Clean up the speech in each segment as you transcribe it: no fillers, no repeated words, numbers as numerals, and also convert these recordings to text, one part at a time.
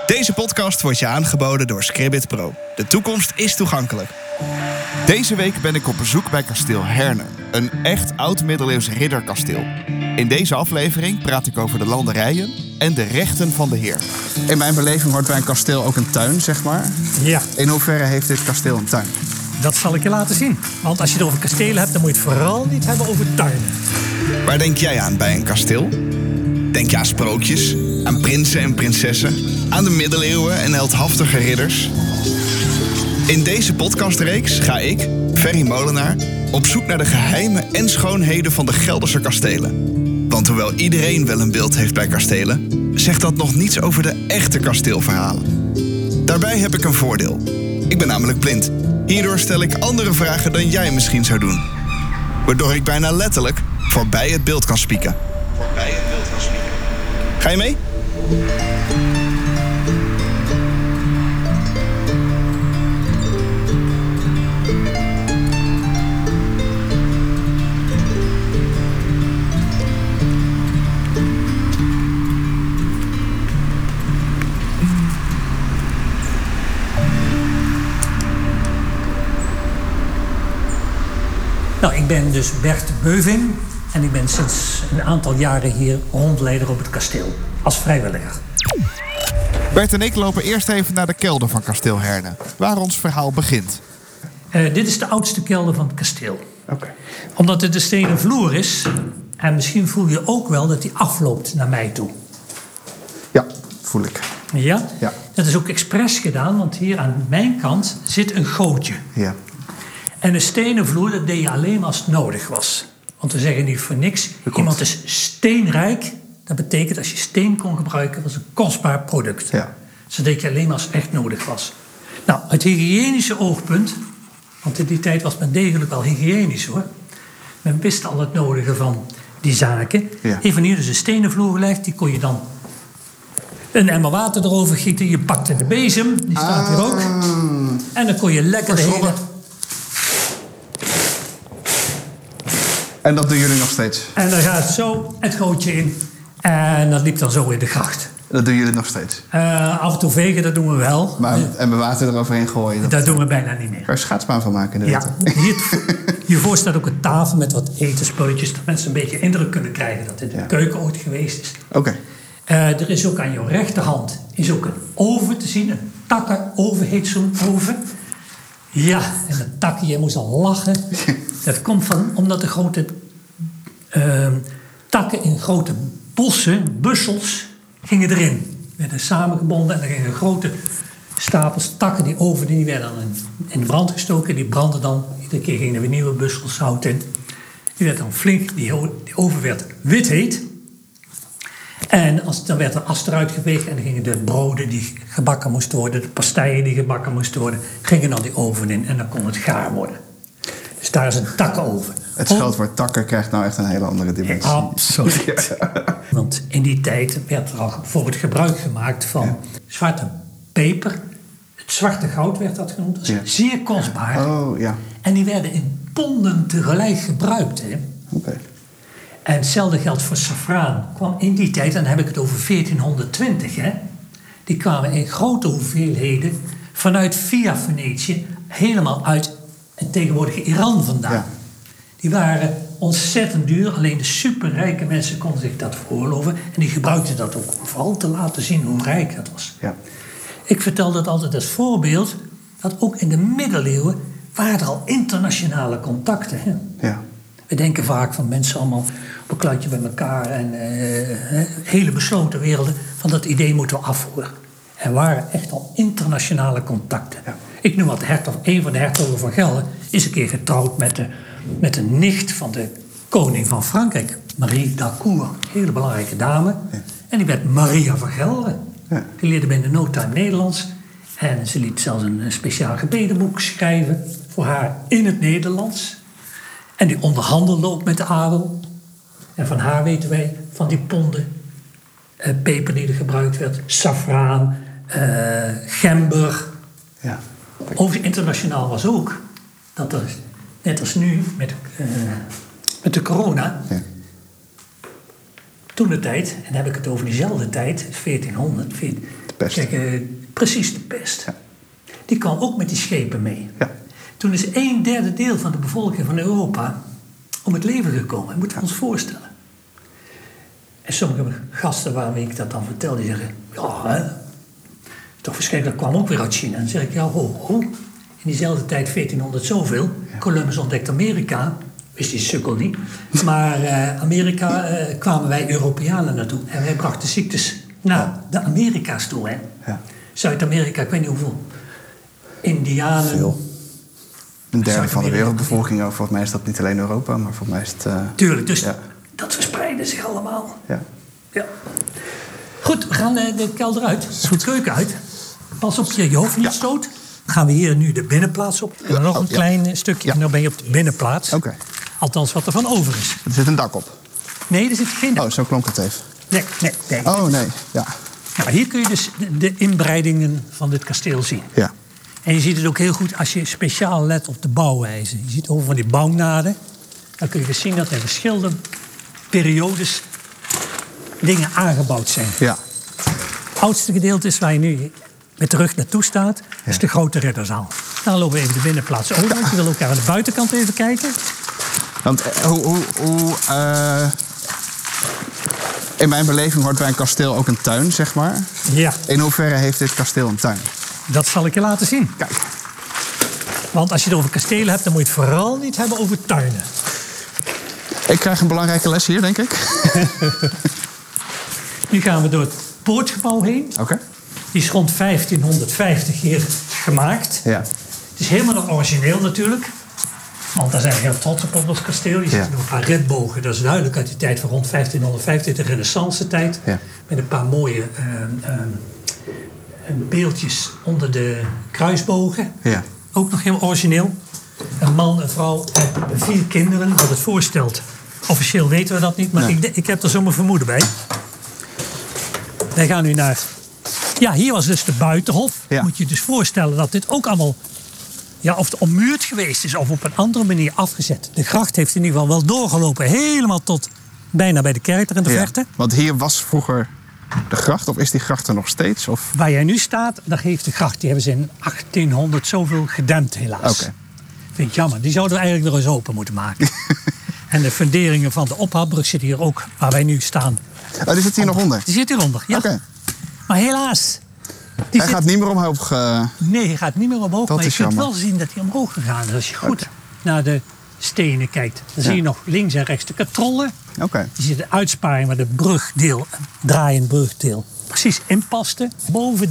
Deze podcast wordt je aangeboden door Scribbit Pro. De toekomst is toegankelijk. Deze week ben ik op bezoek bij kasteel Herne. Een echt oud-middeleeuws ridderkasteel. In deze aflevering praat ik over de landerijen en de rechten van de heer. In mijn beleving hoort bij een kasteel ook een tuin, zeg maar. Ja, In hoeverre heeft dit kasteel een tuin? dat zal ik je laten zien. Want als je het over kastelen hebt, dan moet je het vooral niet hebben over tuinen. Waar denk jij aan bij een kasteel? Denk je aan sprookjes, aan prinsen en prinsessen, aan de middeleeuwen en heldhaftige ridders? In deze podcastreeks ga ik, Ferry Molenaar, op zoek naar de geheimen en schoonheden van de Gelderse kastelen. Want hoewel iedereen wel een beeld heeft bij kastelen, zegt dat nog niets over de echte kasteelverhalen. Daarbij heb ik een voordeel. Ik ben namelijk blind. Hierdoor stel ik andere vragen dan jij misschien zou doen. Waardoor ik bijna letterlijk voorbij het beeld kan spieken. Ga je mee? Nou, ik ben dus Bert Beuving en ik ben sinds een aantal jaren hier rondleider op het kasteel. Als vrijwilliger. Bert en ik lopen eerst even naar de kelder van kasteel Herne, waar ons verhaal begint. Dit is de oudste kelder van het kasteel. Oké. Omdat het een stenen vloer is, en misschien voel je ook wel dat die afloopt naar mij toe. Ja, voel ik. Ja? Ja. Dat is ook expres gedaan, want hier aan mijn kant zit een gootje. Ja. En een stenen vloer, dat deed je alleen maar als het nodig was. Want we zeggen niet voor niks, iemand is steenrijk. Dat betekent als je steen kon gebruiken, was een kostbaar product. Ja. Dus dat deed je alleen maar als het echt nodig was. Nou, uit hygiënische oogpunt, want in die tijd was men degelijk wel hygiënisch hoor. Men wist al het nodige van die zaken. Ja. Even hier dus een stenen vloer gelegd, die kon je dan een emmer water erover gieten. Je pakte de bezem, die staat hier ook. En dan kon je lekker de hele... En dat doen jullie nog steeds? En dan gaat zo het gootje in. En dat liep dan zo in de gracht. Dat doen jullie nog steeds? Af en toe vegen, dat doen we wel. Maar, en mijn water eroverheen gooien? Dat doen we bijna niet meer. Kan je schaatsbaan van maken in de Ja, winter? hiervoor staat ook een tafel met wat etenspulletjes. Dat mensen een beetje indruk kunnen krijgen dat dit Ja. een keuken ooit geweest is. Oké. Er is ook aan jouw rechterhand is ook een oven te zien. Een takkenoven heet zo'n oven. Ja, en dat takje, je moest al lachen. Dat komt omdat de grote takken in grote bossen, bussels, gingen erin. Werden samengebonden en er gingen grote stapels takken. Die oven die werden dan in de brand gestoken. Die brandden dan, iedere keer gingen er weer nieuwe bussels zout in. Die werd dan flink, die oven werd wit heet. En dan werd de as eruit geveegd en dan gingen de broden die gebakken moesten worden, de pastijen die gebakken moesten worden, gingen dan die oven in en dan kon het gaar worden. Dus daar is een takkenoven. Het scheldwoord takken krijgt nou echt een hele andere dimensie. Absoluut. Want in die tijd werd er al bijvoorbeeld gebruik gemaakt van zwarte peper. Het zwarte goud werd dat genoemd. Dat is zeer kostbaar. Oh, ja. En die werden in ponden tegelijk gebruikt. Hè. Oké. En hetzelfde geldt voor safraan. Kwam in die tijd, en dan heb ik het over 1420, hè, die kwamen in grote hoeveelheden vanuit via Venetië, helemaal uit het tegenwoordige Iran vandaan. Ja. Die waren ontzettend duur, alleen de superrijke mensen konden zich dat veroorloven. En die gebruikten dat ook om vooral te laten zien hoe rijk dat was. Ja. Ik vertel dat altijd als voorbeeld, dat ook in de middeleeuwen waren er al internationale contacten. Hè. Ja. We denken vaak van mensen allemaal op een kluitje bij elkaar en hele besloten werelden. Van dat idee moeten we afvoeren. Er waren echt al internationale contacten. Ja. Ik noem wat een van de hertogen van Gelre is een keer getrouwd met de nicht van de koning van Frankrijk. Marie d'Harcourt, een hele belangrijke dame. Ja. En die werd Maria van Gelre. Ja. Die leerde binnen no time Nederlands. En ze liet zelfs een speciaal gebedenboek schrijven voor haar in het Nederlands. En die onderhandelde ook met de adel. En van haar weten wij van die ponden peper die er gebruikt werd, safraan, gember. Ja. Overigens internationaal was ook dat er, net als nu met de corona, toen de tijd, en dan heb ik het over diezelfde tijd, 1400, De Pest. Kijk, precies de pest. Ja. Die kwam ook met die schepen mee. Ja. Toen is 1/3 deel van de bevolking van Europa om het leven gekomen. Moeten we ons voorstellen. En sommige gasten waarmee ik dat dan vertel, die zeggen... Ja, hè, toch verschrikkelijk, dat kwam ook weer uit China. En dan zeg ik, ja, ho. In diezelfde tijd, 1400 zoveel... Columbus ontdekt Amerika... Wist die sukkel niet. Maar Amerika kwamen wij Europeanen naartoe. En wij brachten ziektes naar de Amerika's toe. Hè. Ja. Zuid-Amerika, ik weet niet hoeveel. Indianen. Veel. Een derde van de wereldbevolking. Volgens mij is dat niet alleen Europa, maar volgens mij is het... Tuurlijk, dus ja. dat verspreidde zich allemaal. Ja. Ja. Goed, we gaan de kelder uit. De keuken uit. Pas op je hoofd niet stoot. Dan gaan we hier nu de binnenplaats op. En dan nog een klein stukje. Ja. En dan ben je op de binnenplaats. Oké. Althans, wat er van over is. Er zit een dak op. Nee, er zit geen dak. Oh, zo klonk het even. Nee. Oh, nee. Ja. Nou, hier kun je dus de inbreidingen van dit kasteel zien. Ja. En je ziet het ook heel goed als je speciaal let op de bouwwijze. Je ziet over van die bouwnaden. Dan kun je dus zien dat er in verschillende periodes dingen aangebouwd zijn. Ja. Het oudste gedeelte is waar je nu met de rug naartoe staat, is de grote ridderzaal. Dan lopen we even de binnenplaats over. Je wil ook aan de buitenkant even kijken. Want in mijn beleving hoort bij een kasteel ook een tuin, zeg maar. Ja, In hoeverre heeft dit kasteel een tuin? dat zal ik je laten zien. Kijk. Want als je het over kastelen hebt, dan moet je het vooral niet hebben over tuinen. Ik krijg een belangrijke les hier, denk ik. Nu gaan we door het poortgebouw heen. Oké. Die is rond 1550 hier gemaakt. Ja. Het is helemaal nog origineel natuurlijk. Want daar zijn we heel trots op ons kasteel. Je ziet Ja. nog een paar redbogen. Dat is duidelijk uit die tijd van rond 1550, de renaissance-tijd. Ja. Met een paar mooie beeldjes onder de kruisbogen. Ja. Ook nog heel origineel. Een man, een vrouw en 4 kinderen. Wat het voorstelt. Officieel weten we dat niet, maar Nee. ik heb er zomaar vermoeden bij. Wij gaan nu naar... Ja, hier was dus de buitenhof. Ja. Moet je je dus voorstellen dat dit ook allemaal... Ja, of het ommuurd geweest is of op een andere manier afgezet. De gracht heeft in ieder geval wel doorgelopen. Helemaal tot bijna bij de kerk er in de verte. Want hier was vroeger de gracht, of is die gracht er nog steeds? Of... Waar jij nu staat, daar heeft de gracht... Die hebben ze in 1800 zoveel gedempt helaas. Oké. Vind ik jammer. Die zouden we eigenlijk nog eens open moeten maken. En de funderingen van de ophaalbrug zitten hier ook, waar wij nu staan. Oh, die zit hier nog onder? Die zit hieronder, ja. Oké. Maar helaas... Hij gaat niet meer omhoog. Nee, hij gaat niet meer omhoog. Dat Maar je is kunt jammer. wel zien dat hij omhoog gegaan is. Als je goed Oké. naar de stenen kijkt. Dan zie je nog links en rechts de katrollen. Oké. Je ziet de uitsparing waar de brugdeel, een draaiend brugdeel, precies inpaste. Boven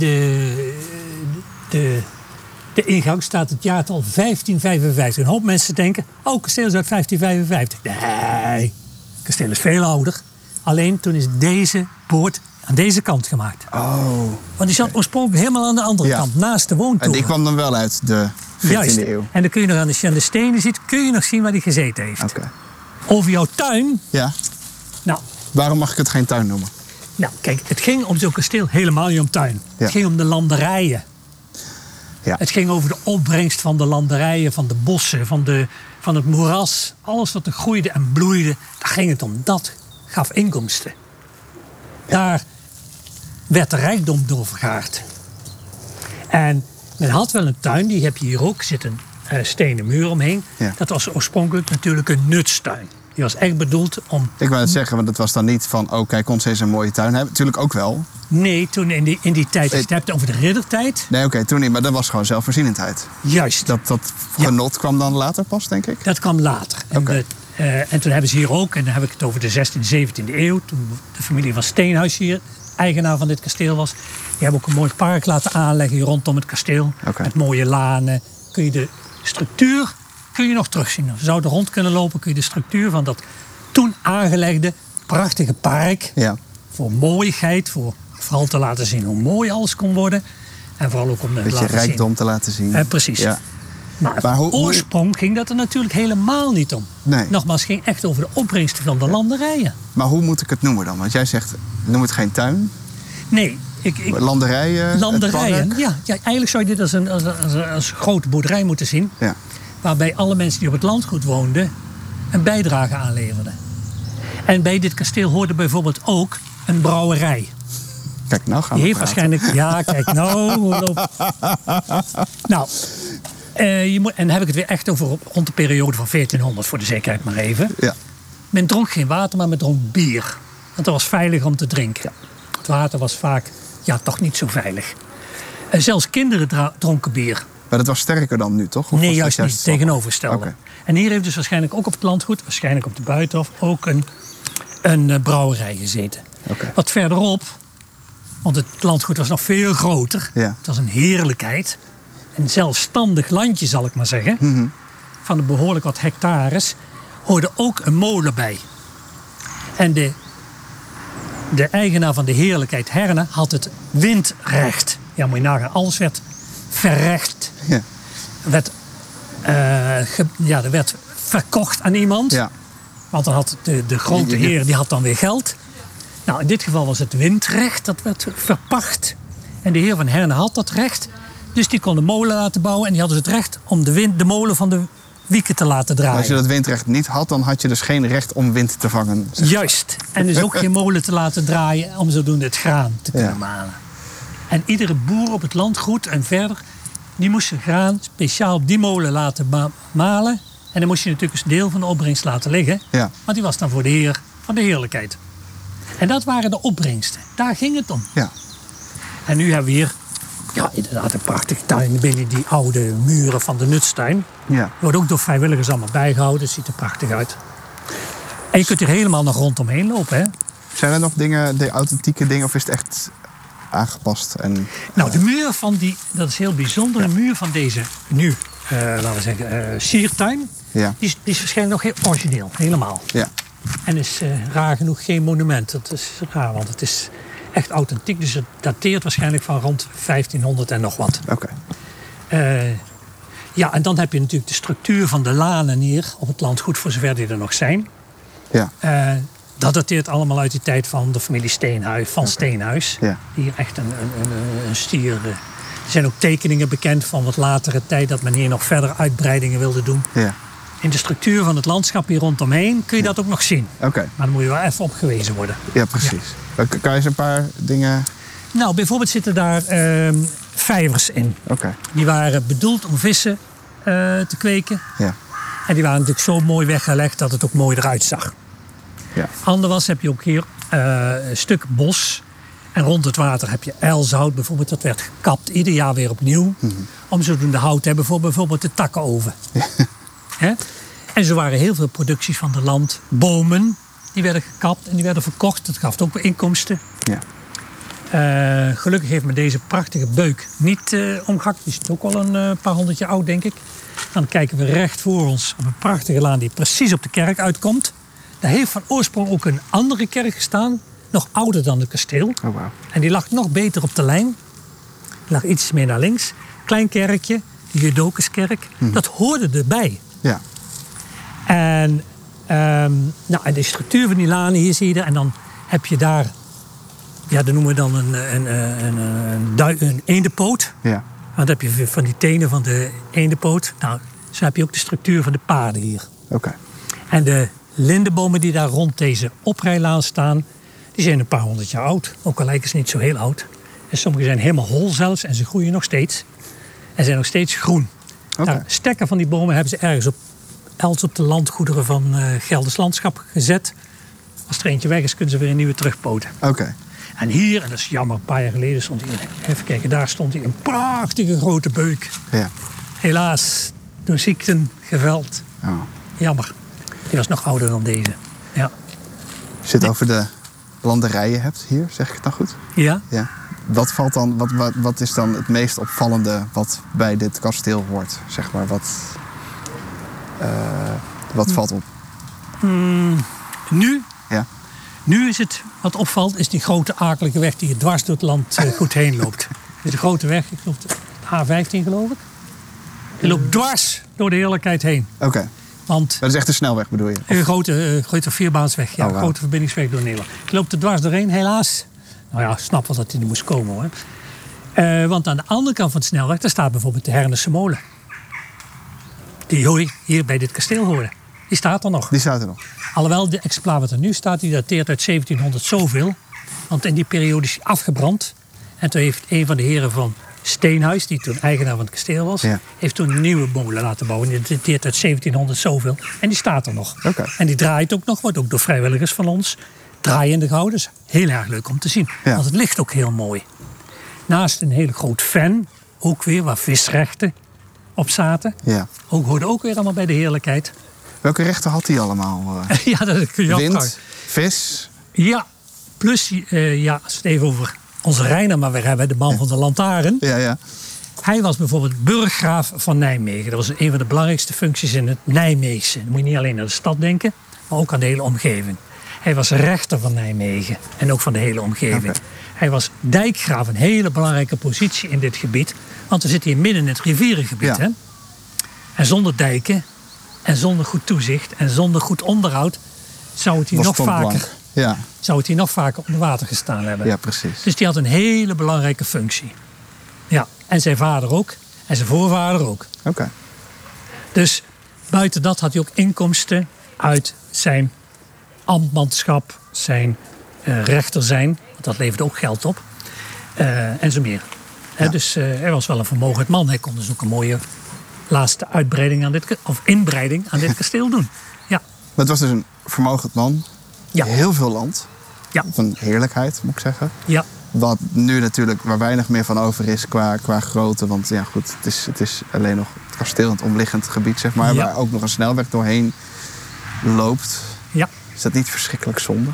de ingang staat het jaartal 1555. Een hoop mensen denken, oh, kasteel is uit 1555. Nee, het kasteel is veel ouder. Alleen toen is deze poort aan deze kant gemaakt. Oh. Want die zat oorspronkelijk helemaal aan de andere Ja. kant, naast de En woontoren. die kwam dan wel uit de 14e Juist. eeuw? En dan kun je nog als je aan de stenen ziet, kun je nog zien waar die gezeten heeft. Oké. Over jouw tuin, Ja. nou, Waarom mag ik het geen tuin noemen? kijk, het ging om zo'n kasteel helemaal niet om tuin. Ja. Het ging om de landerijen. Ja. Het ging over de opbrengst van de landerijen, van de bossen, van het moeras. Alles wat er groeide en bloeide, daar ging het om. Dat gaf inkomsten. Daar werd de rijkdom door vergaard. En men had wel een tuin, die heb je hier ook. Er zit een stenen muur omheen. Ja. Dat was oorspronkelijk natuurlijk een nutstuin. Die was echt bedoeld om... Ik wou het zeggen, want het was dan niet van... oh, kijk, ons eens een mooie tuin hebben. Tuurlijk ook wel. Nee, toen in die tijd, als je het hebt over de riddertijd. Nee, oké, toen niet. Maar dat was gewoon zelfvoorzienendheid. Juist, Dat genot kwam dan later pas, denk ik? dat kwam later. En, Oké. en toen hebben ze hier ook, en dan heb ik het over de 16e, 17e eeuw... toen de familie van Steenhuis hier eigenaar van dit kasteel was... die hebben ook een mooi park laten aanleggen hier rondom het kasteel. Oké. Met mooie lanen. Kun je de structuur nog terugzien. Als we zouden rond kunnen lopen, kun je de structuur van dat toen aangelegde prachtige park... Ja. voor mooiigheid, voor vooral te laten zien hoe mooi alles kon worden... en vooral ook om te Beetje laten rijkdom zien. te laten zien. Precies. Ja. Maar hoe- oorsprong ging dat er natuurlijk helemaal niet om. Nee. Nogmaals, het ging echt over de opbrengsten van de landerijen. Maar hoe moet ik het noemen dan? Want jij zegt, noem het geen tuin. Nee, Landerijen, landerijen. het park. Ja, eigenlijk zou je dit als een grote boerderij moeten zien. Ja. Waarbij alle mensen die op het landgoed woonden een bijdrage aanleverden. En bij dit kasteel hoorde bijvoorbeeld ook een brouwerij. Kijk, nou gaan we Die heeft praten. waarschijnlijk... Ja, kijk, nou, en dan heb ik het weer echt over rond de periode van 1400, voor de zekerheid maar even. Ja. Men dronk geen water, maar men dronk bier. Want dat was veilig om te drinken. Het water was vaak, toch niet zo veilig. En zelfs kinderen dronken bier. Maar dat was sterker dan nu, toch? Of Nee, was juist dat niet. Tegenovergestelde. Oké. En hier heeft dus waarschijnlijk ook op het landgoed, waarschijnlijk op de Buitenhof, ook een brouwerij gezeten. Oké. Wat verderop, want het landgoed was nog veel groter. Ja. Het was een heerlijkheid. Een zelfstandig landje, zal ik maar zeggen. Van de behoorlijk wat hectares hoorde ook een molen bij. En de eigenaar van de heerlijkheid Herne had het windrecht. Ja, moet je nagaan. Alles werd verrecht. Ja. Er werd verkocht aan iemand. Ja. Want dan had de grote heer die had dan weer geld. Nou, in dit geval was het windrecht. Dat werd verpacht. En de heer van Herne had dat recht. Dus die kon de molen laten bouwen. En die hadden het recht om de molen van de wieken te laten draaien. Als je dat windrecht niet had, dan had je dus geen recht om wind te vangen. Juist. En dus ook geen molen te laten draaien om zodoende het graan te kunnen malen. En iedere boer op het landgoed en verder, die moest zijn graan speciaal op die molen laten malen. En dan moest je natuurlijk een deel van de opbrengst laten liggen. Ja. Want die was dan voor de heer van de heerlijkheid. En dat waren de opbrengsten. Daar ging het om. Ja. En nu hebben we hier, inderdaad een prachtige tuin binnen die oude muren van de Nutstuin. Ja. Wordt ook door vrijwilligers allemaal bijgehouden. Het ziet er prachtig uit. En je kunt hier helemaal nog rondomheen lopen, hè? Zijn er nog dingen, de authentieke dingen, of is het echt aangepast? En, Nou, de muur van dat is heel bijzonder. De muur van deze nu, laten we zeggen, siertuin, ja. die is waarschijnlijk nog heel origineel, helemaal. Ja. En is raar genoeg geen monument. Dat is raar, want het is echt authentiek. Dus het dateert waarschijnlijk van rond 1500 en nog wat. Oké. En dan heb je natuurlijk de structuur van de lanen hier op het landgoed, voor zover die er nog zijn. Ja. Dat dateert allemaal uit die tijd van de familie Steenhuis. Ja. Die hier echt een stier... Er zijn ook tekeningen bekend van wat latere tijd, dat men hier nog verder uitbreidingen wilde doen. Ja. In de structuur van het landschap hier rondomheen kun je dat ook nog zien. Oké. Maar dan moet je wel even op gewezen worden. Ja, precies. Kan je eens een paar dingen... Nou, bijvoorbeeld zitten daar vijvers in. Oké. Die waren bedoeld om vissen te kweken. Ja. En die waren natuurlijk zo mooi weggelegd dat het ook mooi eruit zag. Ja. Anders heb je ook hier een stuk bos. En rond het water heb je eilzout bijvoorbeeld. Dat werd gekapt ieder jaar weer opnieuw. Om zodoende hout te hebben voor bijvoorbeeld de takkenoven. Ja. Hè? En zo waren heel veel producties van de land. Bomen, die werden gekapt en die werden verkocht. Dat gaf ook weer inkomsten. Ja. Gelukkig heeft men deze prachtige beuk niet omgehakt. Die is ook al een paar 100 jaar oud, denk ik. Dan kijken we recht voor ons op een prachtige laan die precies op de kerk uitkomt. Daar heeft van oorsprong ook een andere kerk gestaan. Nog ouder dan het kasteel. Oh, wow. En die lag nog beter op de lijn. Die lag iets meer naar links. Klein kerkje, de Judocuskerk. Dat hoorde erbij. Ja. En en de structuur van die lanen, hier zie je er. En dan heb je daar, dat noemen we dan een eendenpoot. Ja. Want dan heb je van die tenen van de eendenpoot. Nou, zo heb je ook de structuur van de paarden hier. Oké. En de lindenbomen die daar rond deze oprijlaan staan, die zijn een paar 100 jaar oud. Ook al lijken ze niet zo heel oud. En sommige zijn helemaal hol zelfs en ze groeien nog steeds. En zijn nog steeds groen. Oké. Nou, stekken van die bomen hebben ze ergens elders op de landgoederen van Gelders Landschap gezet. Als er eentje weg is, kunnen ze weer een nieuwe terugpoten. Oké. En hier, en dat is jammer, een paar jaar geleden stond hier, even kijken, daar stond hier een prachtige grote beuk. Ja. Helaas, door ziekten geveld. Oh. Jammer. Die was nog ouder dan deze. Ja. Als je het over de landerijen hebt hier, zeg ik het dan goed? Ja? Ja. Wat valt dan, wat is dan het meest opvallende wat bij dit kasteel hoort? Zeg maar, wat valt op? Nu? Ja. Nu is het, wat opvalt, is die grote akelige weg die dwars door het land goed heen loopt. Dus de grote weg, ik geloof de A15 geloof ik. Die loopt dwars door de heerlijkheid heen. Oké. Want Dat is echt een snelweg, bedoel je? een grote vierbaansweg, ja, Oh, wow. grote verbindingsweg door Nederland. Die loopt er dwars doorheen, helaas. Nou ja, ik snap wel dat hij er moest komen hoor. Want aan de andere kant van de snelweg, daar staat bijvoorbeeld de Hernessen molen. Die hier bij dit kasteel hoorde. Die staat er nog. Die staat er nog. Alhoewel de exemplaar wat er nu staat, die dateert uit 1700 zoveel. Want in die periode is hij afgebrand. En toen heeft een van de heren van Steenhuis, die toen eigenaar van het kasteel was, heeft toen een nieuwe molen laten bouwen. Die dateert uit 1700 zoveel. En die staat er nog. Okay. En die draait ook nog, wordt ook door vrijwilligers van ons draaiende gehouden. Dus heel erg leuk om te zien. Ja. Want het ligt ook heel mooi. Naast een hele groot ven, ook weer waar visrechten op zaten. Ja. Hoorde ook weer allemaal bij de heerlijkheid. Welke rechten had hij allemaal? Ja, dat kun je afvragen. Wind, vis? Ja, plus, als we het even over onze Reiner maar weer hebben, de man van de lantaarn. Ja. Hij was bijvoorbeeld burggraaf van Nijmegen. Dat was een van de belangrijkste functies in het Nijmeegse. Dan moet je niet alleen aan de stad denken, maar ook aan de hele omgeving. Hij was rechter van Nijmegen en ook van de hele omgeving. Okay. Hij was dijkgraaf, een hele belangrijke positie in dit gebied. Want we zitten hier midden in het rivierengebied. Ja. Hè? En zonder dijken en zonder goed toezicht en zonder goed onderhoud zou het hier nog vaker onder water gestaan hebben. Ja, precies. Dus die had een hele belangrijke functie. Ja, en zijn vader ook. En zijn voorvader ook. Oké. Dus buiten dat had hij ook inkomsten uit zijn ambtmanschap, zijn rechter zijn. Want dat leverde ook geld op. En zo meer. Ja. Dus hij was wel een vermogend man. Hij kon dus ook een mooie laatste uitbreiding inbreiding aan dit kasteel doen. Ja. Maar het was dus een vermogend man. Ja. Heel veel land. Ja. Van heerlijkheid, moet ik zeggen. Ja. Wat nu natuurlijk waar weinig meer van over is qua grootte. Want ja, goed, het is alleen nog het kasteel en het omliggend gebied, zeg maar. Ja. Waar ook nog een snelweg doorheen loopt. Ja. Is dat niet verschrikkelijk zonde?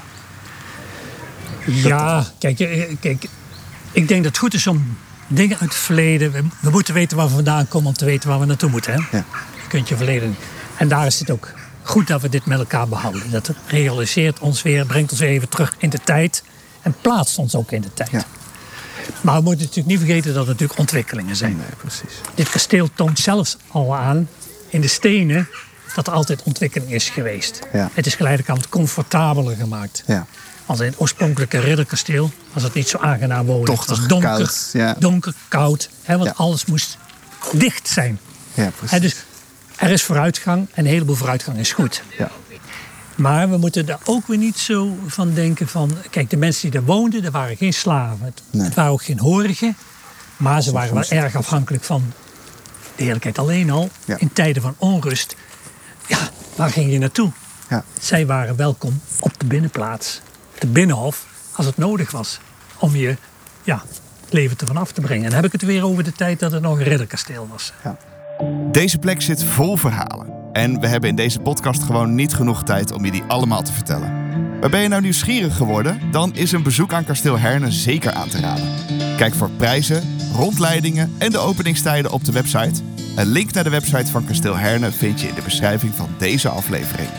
Ja, kijk, ik denk dat het goed is om dingen uit het verleden. We moeten weten waar we vandaan komen om te weten waar we naartoe moeten. Hè? Ja. Je kunt je verleden. En daar is het ook goed dat we dit met elkaar behouden. Dat realiseert ons weer, brengt ons weer even terug in de tijd. En plaatst ons ook in de tijd. Ja. Maar we moeten natuurlijk niet vergeten dat er natuurlijk ontwikkelingen zijn. Nee, precies. Dit kasteel toont zelfs al aan in de stenen dat er altijd ontwikkeling is geweest. Ja. Het is geleidelijk aan wat comfortabeler gemaakt. Ja. Want in het oorspronkelijke ridderkasteel was het niet zo aangenaam wonen. Tochtig, het was donker, koud, ja. donker, koud. Hè, want Ja. alles moest dicht zijn. Ja, precies. Hè, dus er is vooruitgang en een heleboel vooruitgang is goed. Ja. Maar we moeten daar ook weer niet zo van denken van... Kijk, de mensen die daar woonden, dat waren geen slaven. Het waren ook geen horigen. Maar ze waren wel erg afhankelijk van de heerlijkheid alleen al. Ja. In tijden van onrust. Ja, waar ging je naartoe? Ja. Zij waren welkom op de binnenplaats. De binnenhof, als het nodig was. Om je leven ervan af te brengen. En dan heb ik het weer over de tijd dat het nog een ridderkasteel was. Ja. Deze plek zit vol verhalen. En we hebben in deze podcast gewoon niet genoeg tijd om je die allemaal te vertellen. Maar ben je nou nieuwsgierig geworden? Dan is een bezoek aan Kasteel Herne zeker aan te raden. Kijk voor prijzen, rondleidingen en de openingstijden op de website. Een link naar de website van Kasteel Herne vind je in de beschrijving van deze aflevering.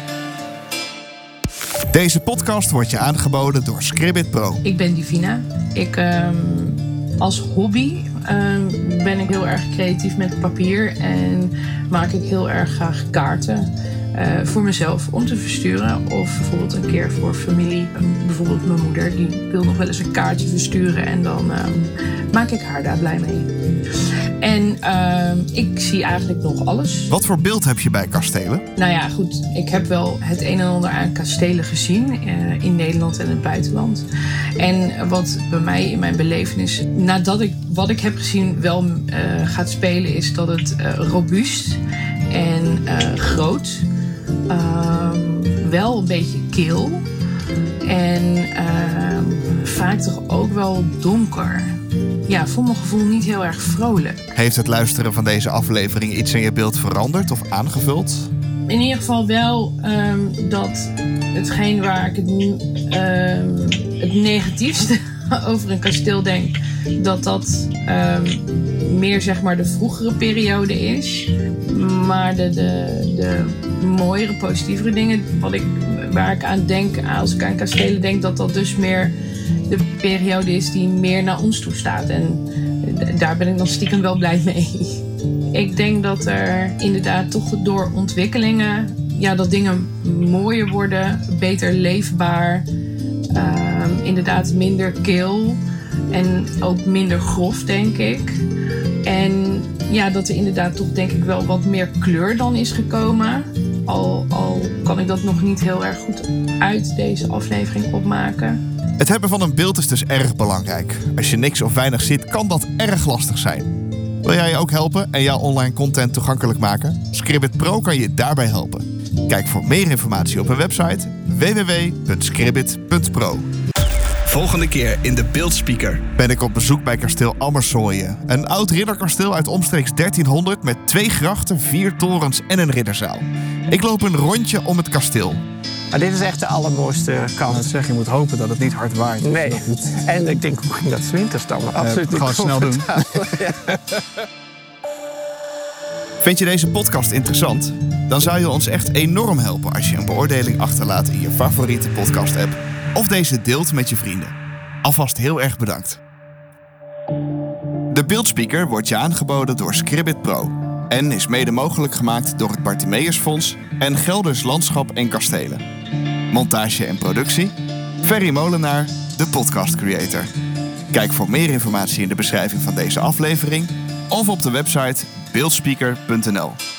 Deze podcast wordt je aangeboden door Scribbit Pro. Ik ben Divina. Als hobby ben ik heel erg creatief met papier en maak ik heel erg graag kaarten voor mezelf om te versturen. Of bijvoorbeeld een keer voor familie. Bijvoorbeeld mijn moeder, die wil nog wel eens een kaartje versturen en dan maak ik haar daar blij mee. En ik zie eigenlijk nog alles. Wat voor beeld heb je bij kastelen? Nou ja, goed. Ik heb wel het een en ander aan kastelen gezien in Nederland en het buitenland. En wat bij mij in mijn belevenis, nadat ik wat ik heb gezien wel gaat spelen, is dat het robuust en groot, wel een beetje kil en vaak toch ook wel donker. Ja, voor mijn gevoel niet heel erg vrolijk. Heeft het luisteren van deze aflevering iets in je beeld veranderd of aangevuld? In ieder geval wel dat hetgeen waar ik het negatiefste over een kasteel denk, dat meer zeg maar de vroegere periode is. Maar de mooiere, positievere dingen waar ik aan denk als ik aan kastelen denk, dat dus meer de periode is die meer naar ons toe staat. En daar ben ik dan stiekem wel blij mee. Ik denk dat er inderdaad toch door ontwikkelingen, dat dingen mooier worden, beter leefbaar, inderdaad minder kil en ook minder grof, denk ik. En dat er inderdaad toch denk ik wel wat meer kleur dan is gekomen. Al kan ik dat nog niet heel erg goed uit deze aflevering opmaken. Het hebben van een beeld is dus erg belangrijk. Als je niks of weinig ziet, kan dat erg lastig zijn. Wil jij je ook helpen en jouw online content toegankelijk maken? Scribbit Pro kan je daarbij helpen. Kijk voor meer informatie op hun website www.scribbit.pro. Volgende keer in de Beeldspeaker ben ik op bezoek bij kasteel Ammersoyen. Een oud ridderkasteel uit omstreeks 1300 met 2 grachten, 4 torens en een ridderzaal. Ik loop een rondje om het kasteel. Maar dit is echt de allermooiste kant. Je moet hopen dat het niet hard waait. Nee. En ik denk, hoe ging dat 's winters dan? Absoluut niet gewoon snel doen. Vind je deze podcast interessant? Dan zou je ons echt enorm helpen als je een beoordeling achterlaat in je favoriete podcast-app. Of deze deelt met je vrienden. Alvast heel erg bedankt. De Beeldspeaker wordt je aangeboden door Scribbit Pro. En is mede mogelijk gemaakt door het Bartimeusfonds en Gelders Landschap en Kastelen. Montage en productie, Ferry Molenaar, de podcast creator. Kijk voor meer informatie in de beschrijving van deze aflevering of op de website beeldspeaker.nl.